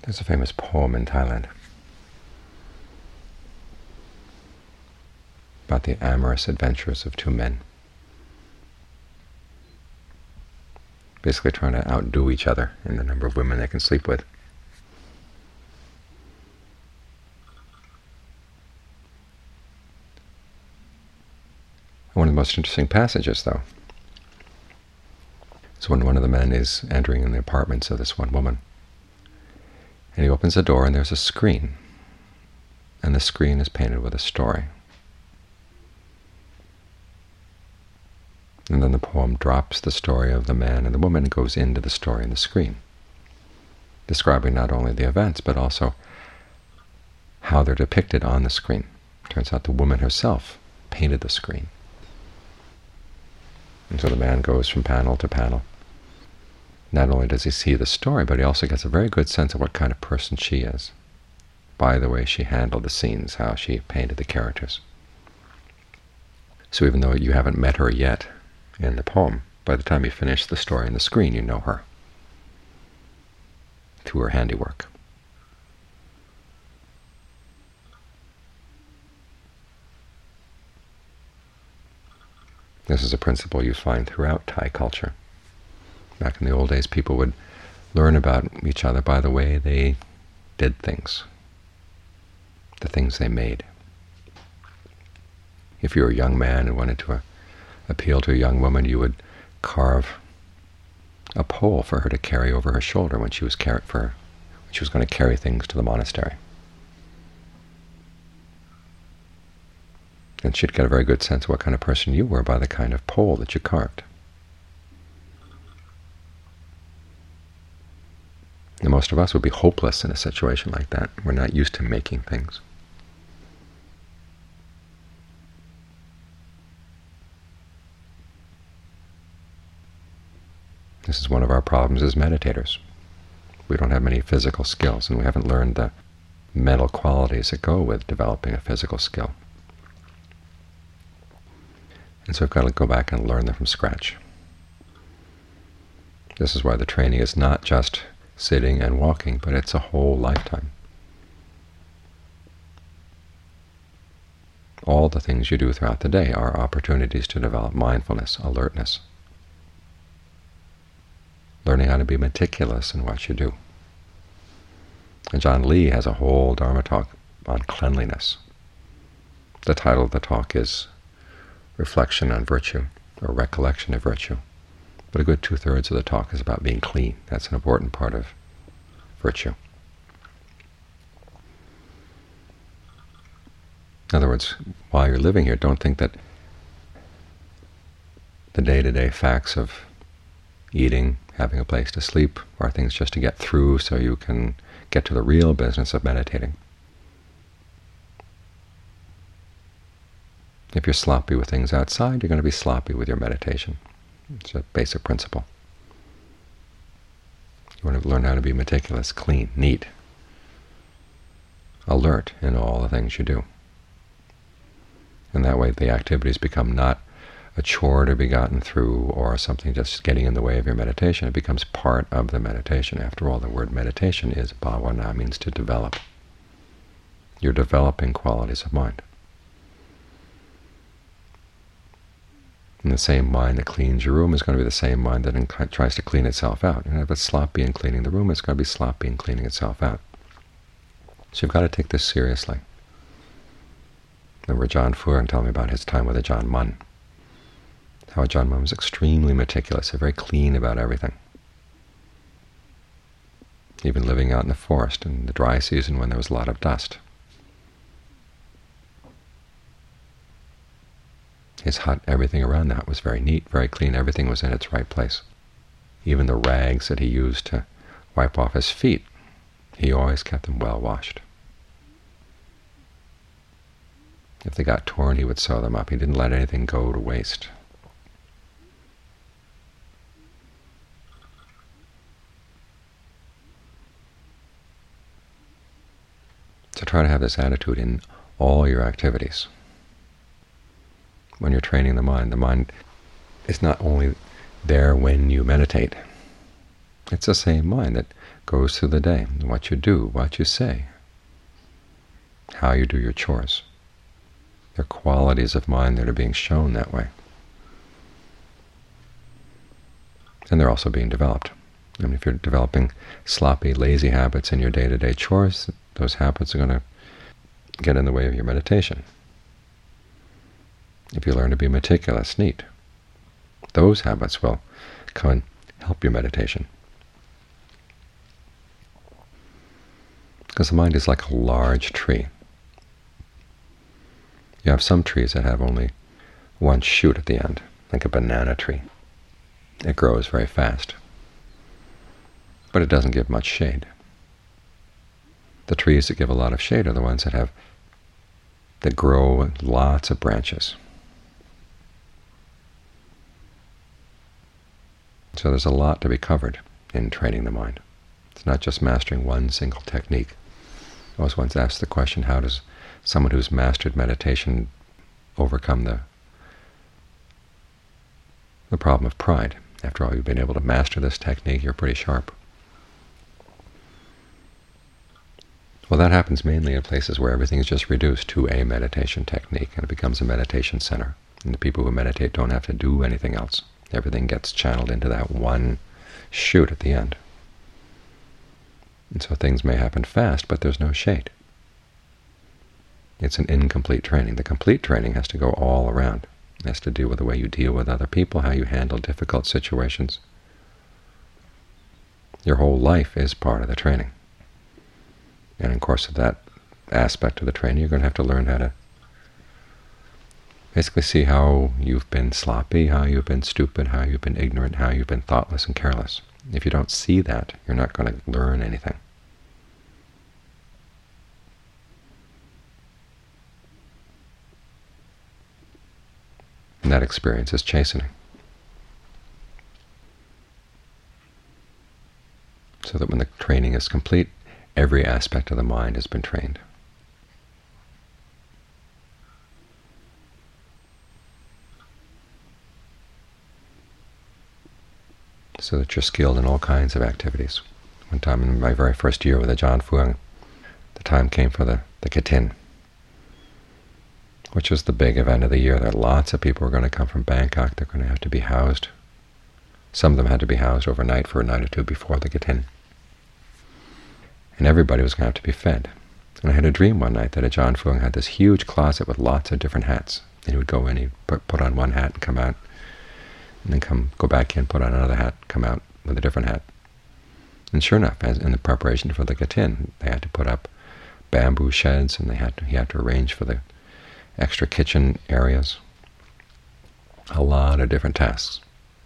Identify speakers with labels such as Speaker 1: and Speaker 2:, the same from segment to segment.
Speaker 1: There's a famous poem in Thailand about the amorous adventures of two men, basically trying to outdo each other in the number of women they can sleep with. One of the most interesting passages, though, is when one of the men is entering in the apartments of this one woman. And he opens the door, and there's a screen. And the screen is painted with a story. And then the poem drops the story of the man and the woman and goes into the story in the screen, describing not only the events, but also how they're depicted on the screen. Turns out the woman herself painted the screen. And so the man goes from panel to panel. Not only does he see the story, but he also gets a very good sense of what kind of person she is by the way she handled the scenes, how she painted the characters. So even though you haven't met her yet in the poem, by the time you finish the story in the screen, you know her through her handiwork. This is a principle you find throughout Thai culture. Back in the old days, people would learn about each other by the way they did things, the things they made. If you were a young man and wanted to appeal to a young woman, you would carve a pole for her to carry over her shoulder when she was going to carry things to the monastery. And she'd get a very good sense of what kind of person you were by the kind of pole that you carved. And most of us would be hopeless in a situation like that. We're not used to making things. This is one of our problems as meditators. We don't have many physical skills, and we haven't learned the mental qualities that go with developing a physical skill. And so we've got to go back and learn them from scratch. This is why the training is not just sitting and walking, but it's a whole lifetime. All the things you do throughout the day are opportunities to develop mindfulness, alertness, learning how to be meticulous in what you do. And John Lee has a whole Dharma talk on cleanliness. The title of the talk is Reflection on Virtue, or Recollection of Virtue. But a good two-thirds of the talk is about being clean. That's an important part of virtue. In other words, while you're living here, don't think that the day-to-day facts of eating, having a place to sleep, are things just to get through so you can get to the real business of meditating. If you're sloppy with things outside, you're going to be sloppy with your meditation. It's a basic principle. You want to learn how to be meticulous, clean, neat, alert in all the things you do. And that way the activities become not a chore to be gotten through or something just getting in the way of your meditation. It becomes part of the meditation. After all, the word meditation is bhavana, means to develop. You're developing qualities of mind. And the same mind that cleans your room is going to be the same mind that tries to clean itself out. And if it's sloppy in cleaning the room, it's going to be sloppy in cleaning itself out. So you've got to take this seriously. Remember John Fuhren telling me about his time with Ajahn Mun. How Ajahn Mun was extremely meticulous, very clean about everything. Even living out in the forest in the dry season when there was a lot of dust. His hut, everything around that was very neat, very clean. Everything was in its right place. Even the rags that he used to wipe off his feet, he always kept them well washed. If they got torn, he would sew them up. He didn't let anything go to waste. So try to have this attitude in all your activities. When you're training the mind is not only there when you meditate. It's the same mind that goes through the day, what you do, what you say, how you do your chores. They're qualities of mind that are being shown that way. And they're also being developed. I mean, if you're developing sloppy, lazy habits in your day-to-day chores, those habits are going to get in the way of your meditation. If you learn to be meticulous, neat, those habits will come and help your meditation. Because the mind is like a large tree. You have some trees that have only one shoot at the end, like a banana tree. It grows very fast, but it doesn't give much shade. The trees that give a lot of shade are the ones that grow with lots of branches. So there's a lot to be covered in training the mind. It's not just mastering one single technique. I was once asked the question, how does someone who's mastered meditation overcome the problem of pride? After all, you've been able to master this technique, you're pretty sharp. Well, that happens mainly in places where everything is just reduced to a meditation technique, and it becomes a meditation center. And the people who meditate don't have to do anything else. Everything gets channeled into that one shoot at the end. And so things may happen fast, but there's no shade. It's an incomplete training. The complete training has to go all around. It has to deal with the way you deal with other people, how you handle difficult situations. Your whole life is part of the training. And in the course of that aspect of the training, you're going to have to learn how to basically see how you've been sloppy, how you've been stupid, how you've been ignorant, how you've been thoughtless and careless. If you don't see that, you're not going to learn anything. And that experience is chastening. So that when the training is complete, every aspect of the mind has been trained. So that you're skilled in all kinds of activities. One time in my very first year with Ajaan Fuang, the time came for the Katin, which was the big event of the year. There are lots of people who are going to come from Bangkok. They're going to have to be housed. Some of them had to be housed overnight for a night or two before the Katin. And everybody was going to have to be fed. And I had a dream one night that Ajaan Fuang had this huge closet with lots of different hats. And he would go in, he'd put on one hat and come out, and then go back in, put on another hat, come out with a different hat. And sure enough, as in the preparation for the Katin, they had to put up bamboo sheds, and he had to arrange for the extra kitchen areas. A lot of different tasks.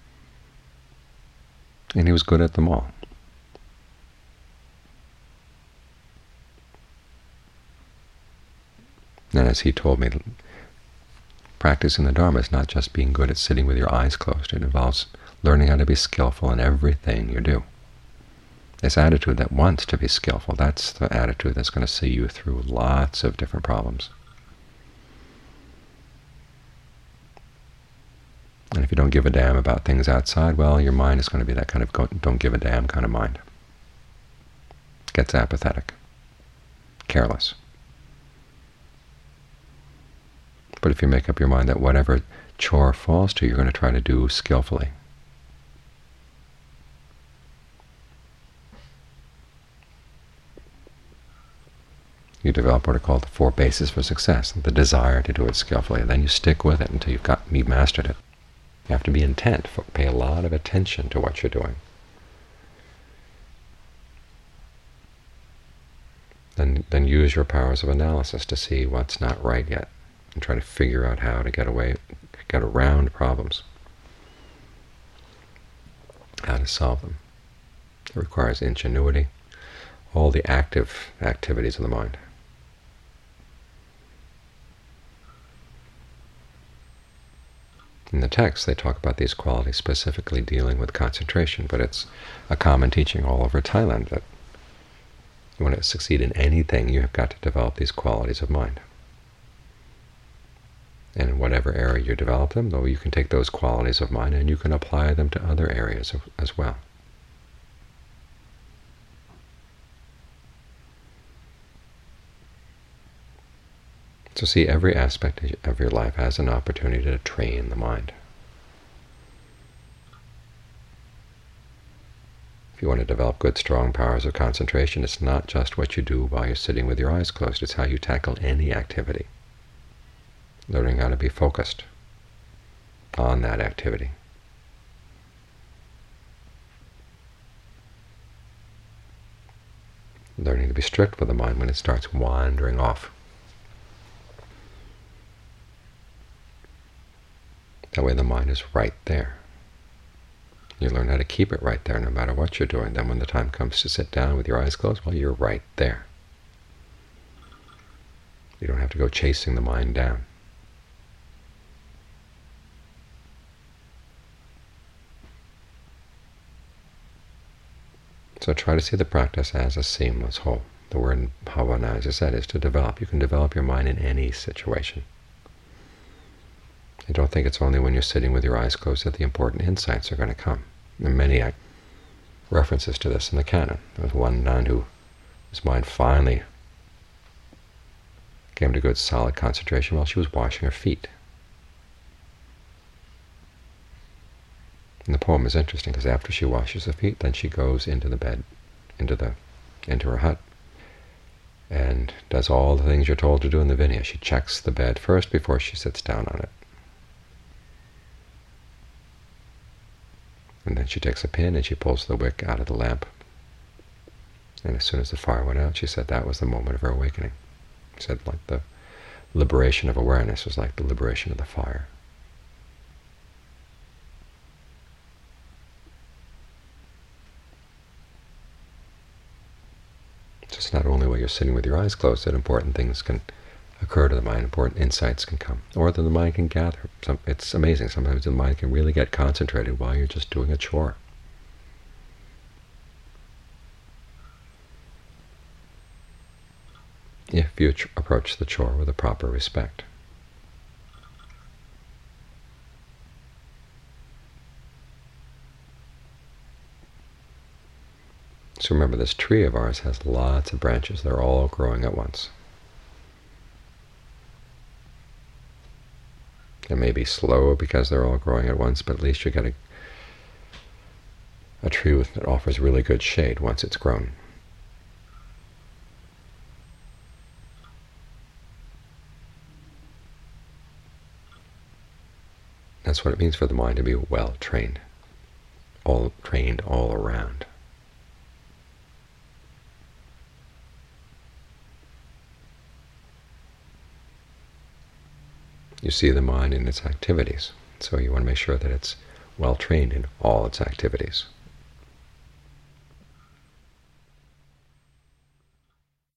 Speaker 1: And he was good at them all. And as he told me, practicing the Dharma is not just being good at sitting with your eyes closed. It involves learning how to be skillful in everything you do. This attitude that wants to be skillful, that's the attitude that's going to see you through lots of different problems. And if you don't give a damn about things outside, well, your mind is going to be that kind of don't give a damn kind of mind. It gets apathetic, careless. But if you make up your mind that whatever chore falls to you, you're going to try to do skillfully, you develop what are called the 4 bases for success, the desire to do it skillfully. And then you stick with it until you've mastered it. You have to be intent, pay a lot of attention to what you're doing. Then use your powers of analysis to see what's not right yet, and try to figure out how to get around problems, how to solve them. It requires ingenuity, all the active activities of the mind. In the text, they talk about these qualities specifically dealing with concentration, but it's a common teaching all over Thailand that you want to succeed in anything, you have got to develop these qualities of mind. And in whatever area you develop them, though, you can take those qualities of mind and you can apply them to other areas as well. So see, every aspect of your life has an opportunity to train the mind. If you want to develop good, strong powers of concentration, it's not just what you do while you're sitting with your eyes closed. It's how you tackle any activity. Learning how to be focused on that activity. Learning to be strict with the mind when it starts wandering off. That way the mind is right there. You learn how to keep it right there no matter what you're doing. Then when the time comes to sit down with your eyes closed, well, you're right there. You don't have to go chasing the mind down. So try to see the practice as a seamless whole. The word bhavana, as I said, is to develop. You can develop your mind in any situation. I don't think it's only when you're sitting with your eyes closed that the important insights are going to come. There are many references to this in the canon. There was one nun whose mind finally came to good, solid concentration while she was washing her feet. And the poem is interesting because after she washes her feet, then she goes into the bed, into her hut, and does all the things you're told to do in the Vinaya. She checks the bed first before she sits down on it. And then she takes a pin and she pulls the wick out of the lamp. And as soon as the fire went out, she said that was the moment of her awakening. She said like the liberation of awareness was like the liberation of the fire. So it's not only while you're sitting with your eyes closed that important things can occur to the mind, important insights can come, or that the mind can gather. It's amazing. Sometimes the mind can really get concentrated while you're just doing a chore. If you approach the chore with a proper respect. So remember, this tree of ours has lots of branches. They're all growing at once. It may be slow because they're all growing at once, but at least you get a tree that offers really good shade once it's grown. That's what it means for the mind to be well trained, all around. You see the mind in its activities, so you want to make sure that it's well trained in all its activities.